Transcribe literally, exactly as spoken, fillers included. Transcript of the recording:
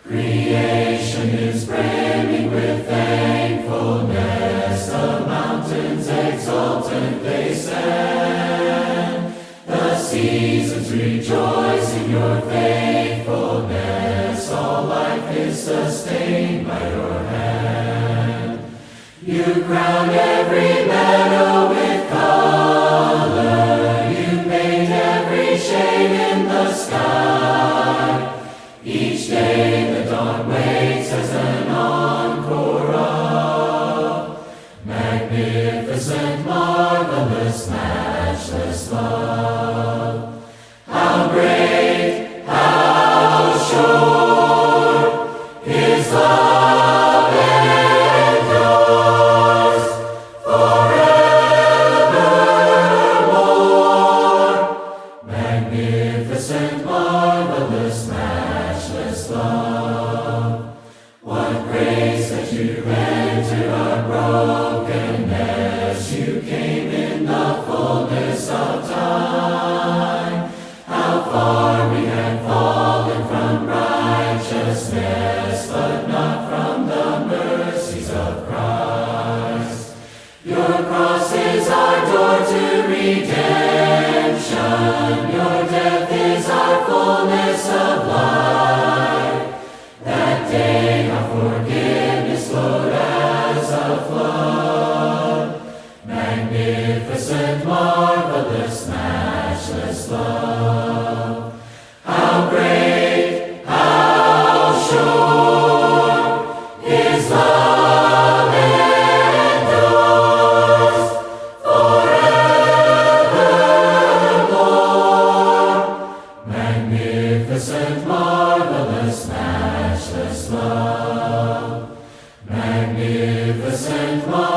Creation is brimming with thankfulness, the mountains exultant they stand. The seasons rejoice in your faithfulness, all life is sustained by your hand. You crown every meadow with color, you paint every shade in the sky. Each day the dawn wakes as an encore of magnificent, marvelous, matchless love. How great, how sure His love endures forevermore. Magnificent, marvelous, matchless love. What grace that you enter our brokenness. You came in the fullness of time. How far we have fallen from righteousness, but not from the mercies of Christ. Your cross is our door to redemption. Your death is our fullness of life. That day our forgiveness flowed as a flood. Magnificent, marvelous, matchless love. How great, how sure His love endures forevermore. Magnificent, marvelous, matchless love. Magnificent, marvelous.